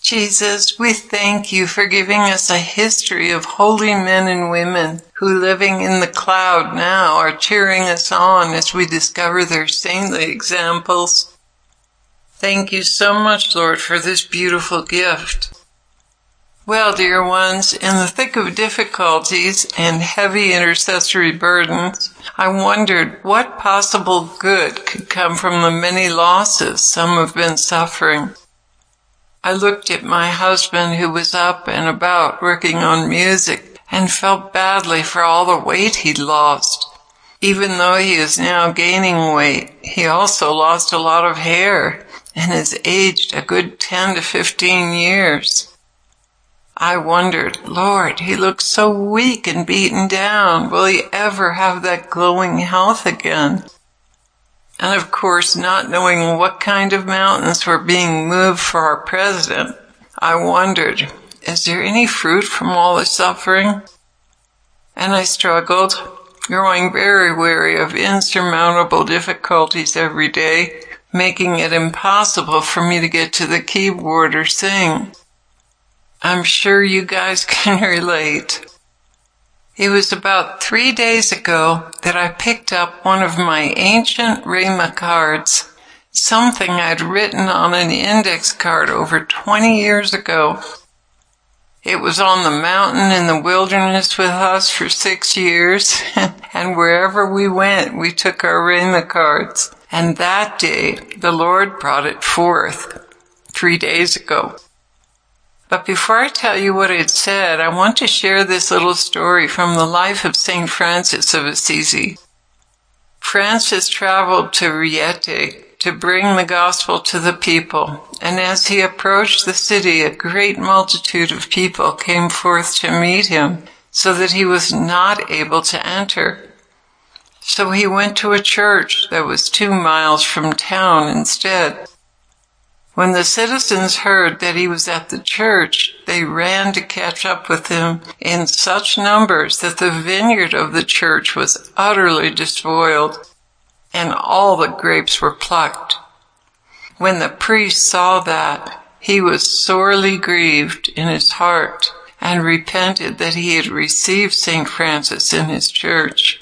Jesus, we thank you for giving us a history of holy men and women who, living in the cloud now, are cheering us on as we discover their saintly examples. Thank you so much, Lord, for this beautiful gift. Well, dear ones, in the thick of difficulties and heavy intercessory burdens, I wondered what possible good could come from the many losses some have been suffering. I looked at my husband, who was up and about working on music, and felt badly for all the weight he'd lost. Even though he is now gaining weight, he also lost a lot of hair and has aged a good 10 to 15 years. I wondered, Lord, he looks so weak and beaten down. Will he ever have that glowing health again? And of course, not knowing what kind of mountains were being moved for our president, I wondered, is there any fruit from all the suffering? And I struggled, growing very weary of insurmountable difficulties every day, making it impossible for me to get to the keyboard or sing. I'm sure you guys can relate. It was about 3 days ago that I picked up one of my ancient Rhema cards, something I'd written on an index card over 20 years ago. It was on the mountain in the wilderness with us for 6 years, and wherever we went, we took our Rhema cards. And that day, the Lord brought it forth 3 days ago. But before I tell you what it said, I want to share this little story from the life of St. Francis of Assisi. Francis traveled to Rieti to bring the gospel to the people, and as he approached the city, a great multitude of people came forth to meet him, so that he was not able to enter. So he went to a church that was 2 miles from town instead. When the citizens heard that he was at the church, they ran to catch up with him in such numbers that the vineyard of the church was utterly despoiled, and all the grapes were plucked. When the priest saw that, he was sorely grieved in his heart and repented that he had received St. Francis in his church.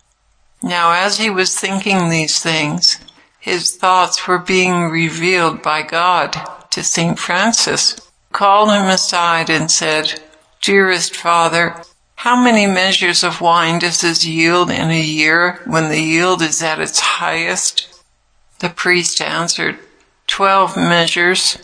Now, as he was thinking these things, his thoughts were being revealed by God to St. Francis, who called him aside and said, "Dearest Father, how many measures of wine does this yield in a year when the yield is at its highest?" The priest answered, 12 measures.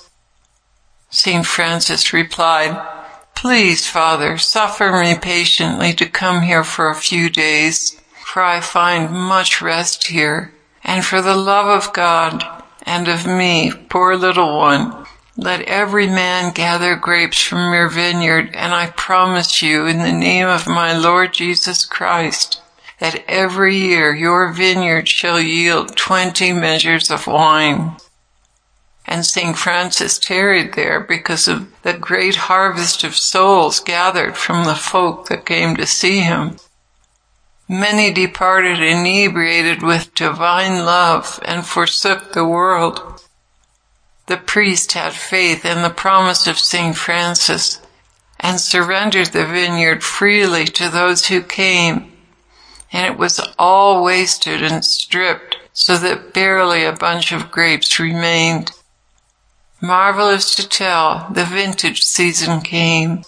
St. Francis replied, "Please, Father, suffer me patiently to come here for a few days, for I find much rest here. And for the love of God and of me, poor little one, let every man gather grapes from your vineyard, and I promise you in the name of my Lord Jesus Christ that every year your vineyard shall yield 20 measures of wine." And St. Francis tarried there because of the great harvest of souls gathered from the folk that came to see him. Many departed inebriated with divine love and forsook the world. The priest had faith in the promise of St. Francis and surrendered the vineyard freely to those who came, and it was all wasted and stripped so that barely a bunch of grapes remained. Marvelous to tell, the vintage season came.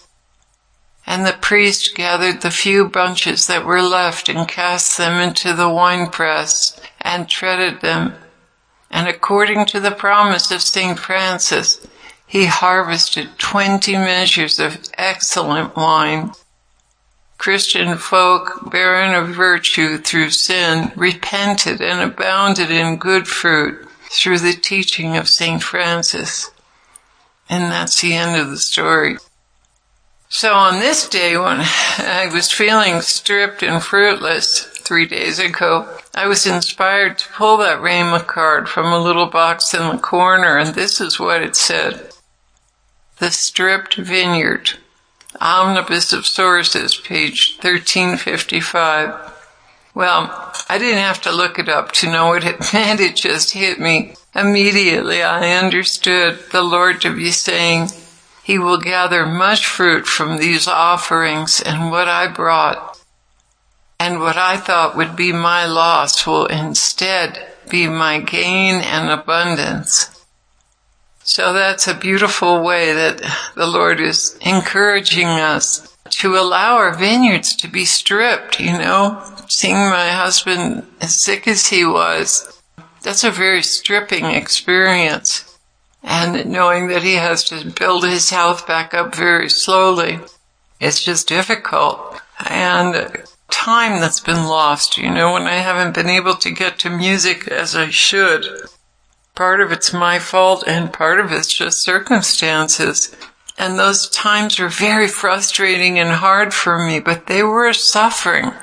And the priest gathered the few bunches that were left and cast them into the winepress and treaded them. And according to the promise of St. Francis, he harvested 20 measures of excellent wine. Christian folk, barren of virtue through sin, repented and abounded in good fruit through the teaching of St. Francis. And that's the end of the story. So on this day, when I was feeling stripped and fruitless 3 days ago, I was inspired to pull that Rhema card from a little box in the corner, and this is what it said. The Stripped Vineyard, Omnibus of Sources, page 1355. Well, I didn't have to look it up to know what it meant. It just hit me. Immediately I understood the Lord to be saying, He will gather much fruit from these offerings, and what I brought and what I thought would be my loss will instead be my gain and abundance. So that's a beautiful way that the Lord is encouraging us to allow our vineyards to be stripped, Seeing my husband as sick as he was, that's a very stripping experience. And knowing that he has to build his health back up very slowly, it's just difficult. And time that's been lost, when I haven't been able to get to music as I should. Part of it's my fault and part of it's just circumstances. And those times were very frustrating and hard for me, but they were suffering.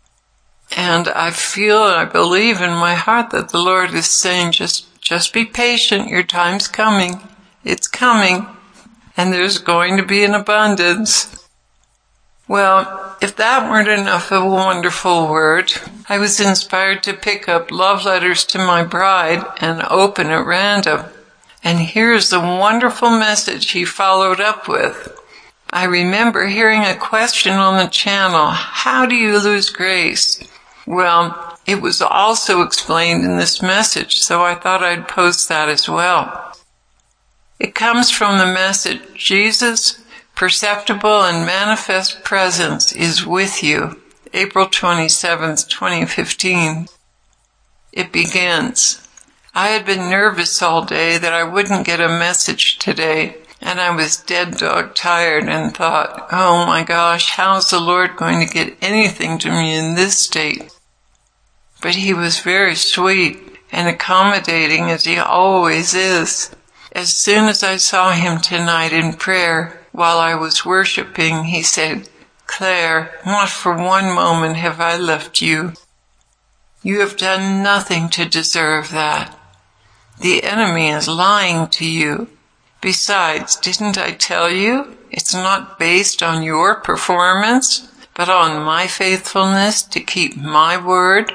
And I believe in my heart that the Lord is saying, just be patient, your time's coming. It's coming. And there's going to be an abundance. Well, if that weren't enough of a wonderful word, I was inspired to pick up Love Letters to My Bride and open at random. And here's the wonderful message he followed up with. I remember hearing a question on the channel, how do you lose grace? Well, it was also explained in this message, so I thought I'd post that as well. It comes from the message, Jesus' perceptible and manifest presence is with you, April 27th, 2015. It begins, I had been nervous all day that I wouldn't get a message today, and I was dead dog tired and thought, oh my gosh, how's the Lord going to get anything to me in this state? But he was very sweet and accommodating as he always is. As soon as I saw him tonight in prayer while I was worshiping, he said, Claire, not for one moment have I left you. You have done nothing to deserve that. The enemy is lying to you. Besides, didn't I tell you? It's not based on your performance, but on my faithfulness to keep my word.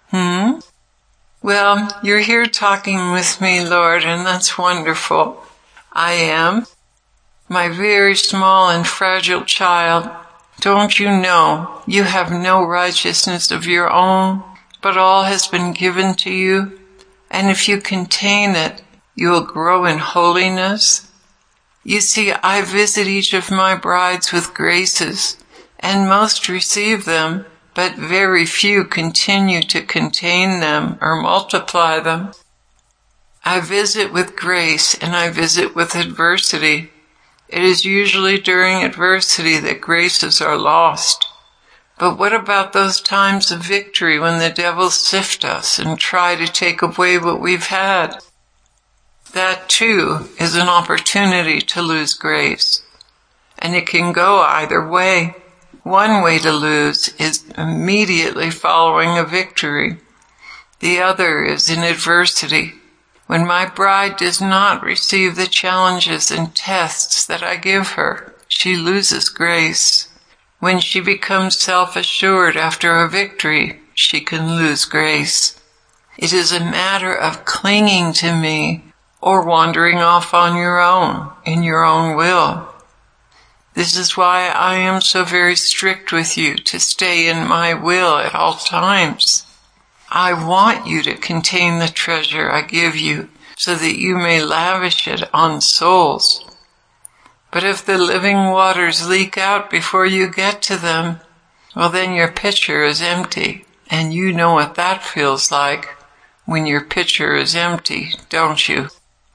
Well, you're here talking with me, Lord, and that's wonderful. I am. My very small and fragile child, don't you know you have no righteousness of your own, but all has been given to you? And if you contain it, you will grow in holiness. You see, I visit each of my brides with graces, and most receive them, but very few continue to contain them or multiply them. I visit with grace and I visit with adversity. It is usually during adversity that graces are lost. But what about those times of victory when the devil sifts us and try to take away what we've had? That too is an opportunity to lose grace. And it can go either way. One way to lose is immediately following a victory. The other is in adversity. When my bride does not receive the challenges and tests that I give her, she loses grace. When she becomes self-assured after a victory, she can lose grace. It is a matter of clinging to me or wandering off on your own, in your own will. This is why I am so very strict with you to stay in my will at all times. I want you to contain the treasure I give you so that you may lavish it on souls. But if the living waters leak out before you get to them, well then your pitcher is empty. And you know what that feels like when your pitcher is empty, don't you?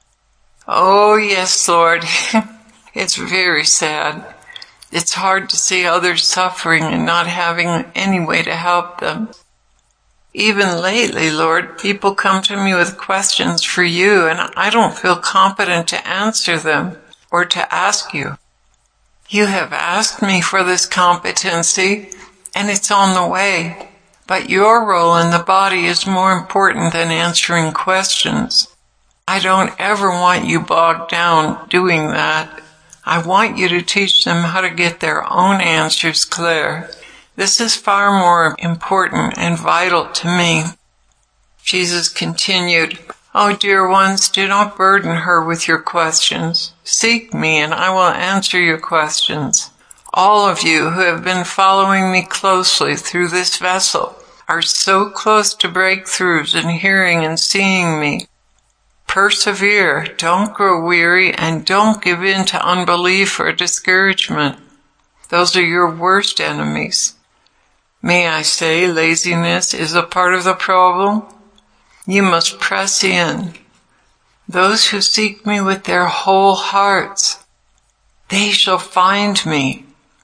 Oh yes, Lord. It's very sad. It's hard to see others suffering and not having any way to help them. Even lately, Lord, people come to me with questions for you, and I don't feel competent to answer them or to ask you. You have asked me for this competency, and it's on the way. But your role in the body is more important than answering questions. I don't ever want you bogged down doing that. I want you to teach them how to get their own answers clear. This is far more important and vital to me. Jesus continued, Oh, dear ones, do not burden her with your questions. Seek me, and I will answer your questions. All of you who have been following me closely through this vessel are so close to breakthroughs in hearing and seeing me. Persevere, don't grow weary, and don't give in to unbelief or discouragement. Those are your worst enemies. May I say, laziness is a part of the problem? You must press in. Those who seek me with their whole hearts, they shall find me.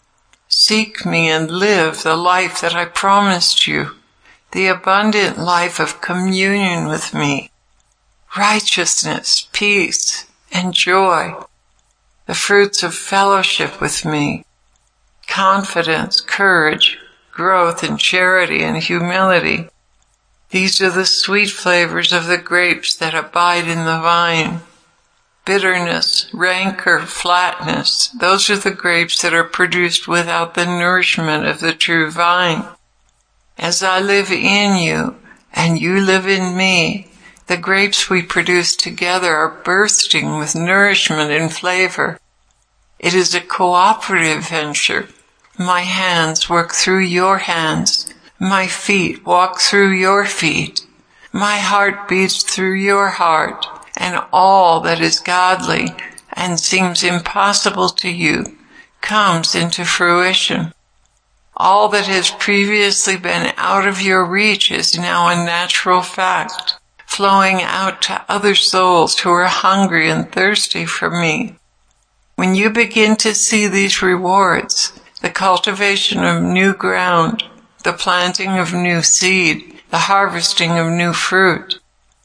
Seek me and live the life that I promised you, the abundant life of communion with me, righteousness, peace, and joy, the fruits of fellowship with me, confidence, courage, growth in charity and humility. These are the sweet flavors of the grapes that abide in the vine. Bitterness, rancor, flatness, those are the grapes that are produced without the nourishment of the true vine. As I live in you, and you live in me, the grapes we produce together are bursting with nourishment and flavor. It is a cooperative venture. My hands work through your hands. My feet walk through your feet. My heart beats through your heart. And all that is godly and seems impossible to you comes into fruition. All that has previously been out of your reach is now a natural fact, flowing out to other souls who are hungry and thirsty for me. When you begin to see these rewards, the cultivation of new ground, the planting of new seed, the harvesting of new fruit,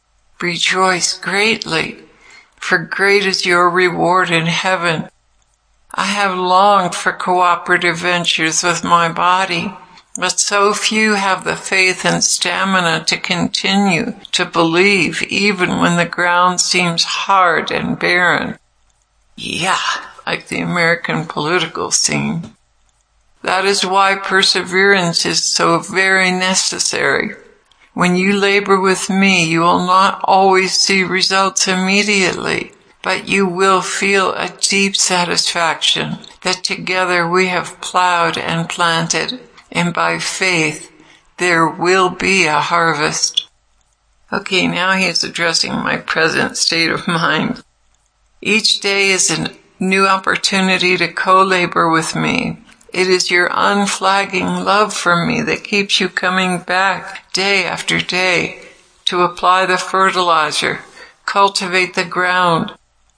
rejoice greatly, for great is your reward in heaven. I have longed for cooperative ventures with my body, but so few have the faith and stamina to continue to believe even when the ground seems hard and barren. Yeah, like the American political scene. That is why perseverance is so very necessary. When you labor with me, you will not always see results immediately, but you will feel a deep satisfaction that together we have plowed and planted, and by faith there will be a harvest. Okay, now he is addressing my present state of mind. Each day is a new opportunity to co-labor with me. It is your unflagging love for me that keeps you coming back day after day to apply the fertilizer, cultivate the ground.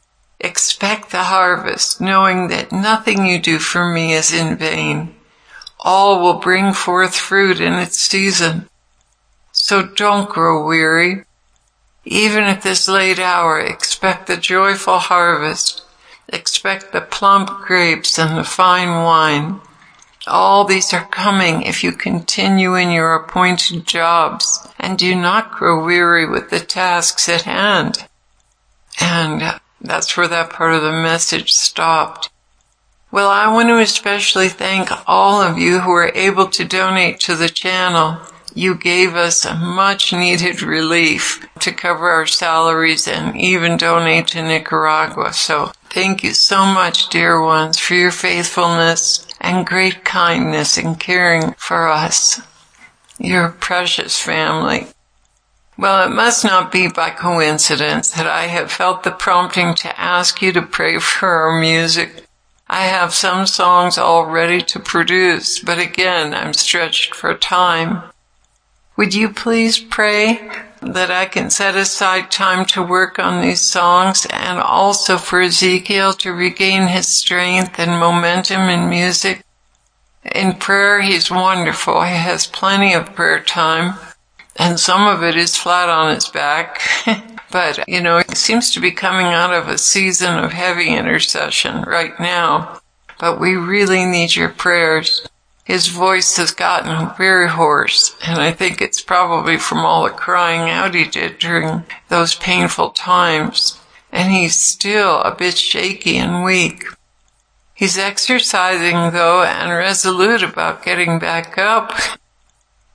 Expect the harvest, knowing that nothing you do for me is in vain. All will bring forth fruit in its season. So don't grow weary. Even at this late hour, expect the joyful harvest. Expect the plump grapes and the fine wine. All these are coming if you continue in your appointed jobs and do not grow weary with the tasks at hand. And that's where that part of the message stopped. Well, I want to especially thank all of you who are able to donate to the channel. You gave us a much needed relief to cover our salaries and even donate to Nicaragua. So thank you so much, dear ones, for your faithfulness and great kindness in caring for us, your precious family. Well, it must not be by coincidence that I have felt the prompting to ask you to pray for our music. I have some songs all ready to produce, but again, I'm stretched for time. Would you please pray that I can set aside time to work on these songs and also for Ezekiel to regain his strength and momentum in music? In prayer, he's wonderful. He has plenty of prayer time, and some of it is flat on his back. But, he seems to be coming out of a season of heavy intercession right now. But we really need your prayers. His voice has gotten very hoarse, and I think it's probably from all the crying out he did during those painful times. And he's still a bit shaky and weak. He's exercising, though, and resolute about getting back up.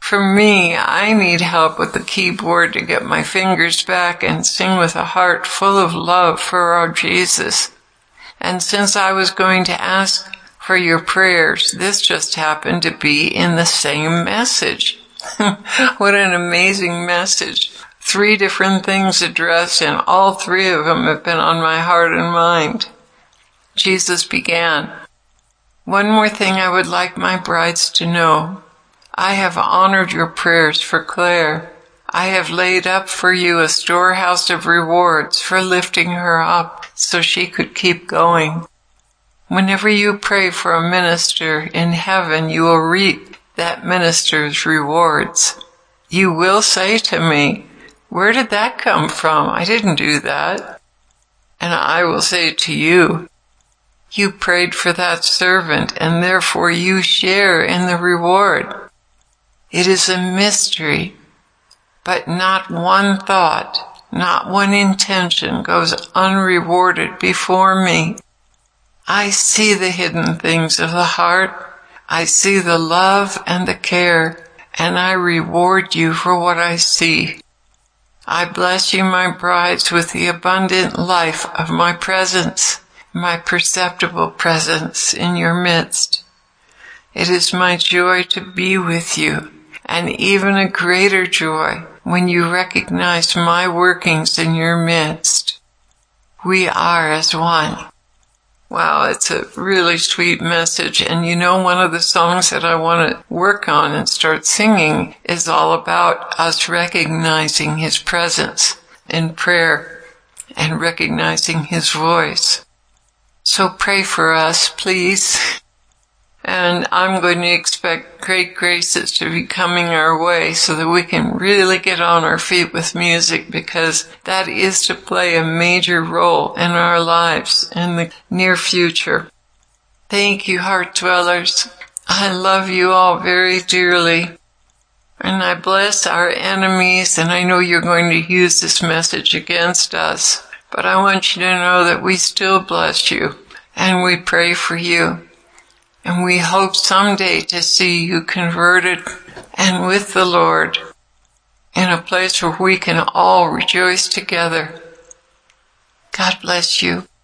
For me, I need help with the keyboard to get my fingers back and sing with a heart full of love for our Jesus. And since I was going to ask for your prayers, this just happened to be in the same message. What an amazing message. 3 different things addressed, and all 3 of them have been on my heart and mind. Jesus began, "One more thing I would like my brides to know. I have honored your prayers for Claire. I have laid up for you a storehouse of rewards for lifting her up so she could keep going. Whenever you pray for a minister in heaven, you will reap that minister's rewards. You will say to me, 'Where did that come from? I didn't do that.' And I will say to you, 'You prayed for that servant, and therefore you share in the reward.' It is a mystery, but not one thought, not one intention goes unrewarded before me. I see the hidden things of the heart. I see the love and the care, and I reward you for what I see. I bless you, my brides, with the abundant life of my presence, my perceptible presence in your midst. It is my joy to be with you, and even a greater joy when you recognize my workings in your midst. We are as one." Wow, it's a really sweet message. And you know, one of the songs that I want to work on and start singing is all about us recognizing His presence in prayer and recognizing His voice. So pray for us, please. And I'm going to expect great graces to be coming our way so that we can really get on our feet with music, because that is to play a major role in our lives in the near future. Thank you, heart dwellers. I love you all very dearly. And I bless our enemies, and I know you're going to use this message against us, but I want you to know that we still bless you, and we pray for you. And we hope someday to see you converted and with the Lord in a place where we can all rejoice together. God bless you.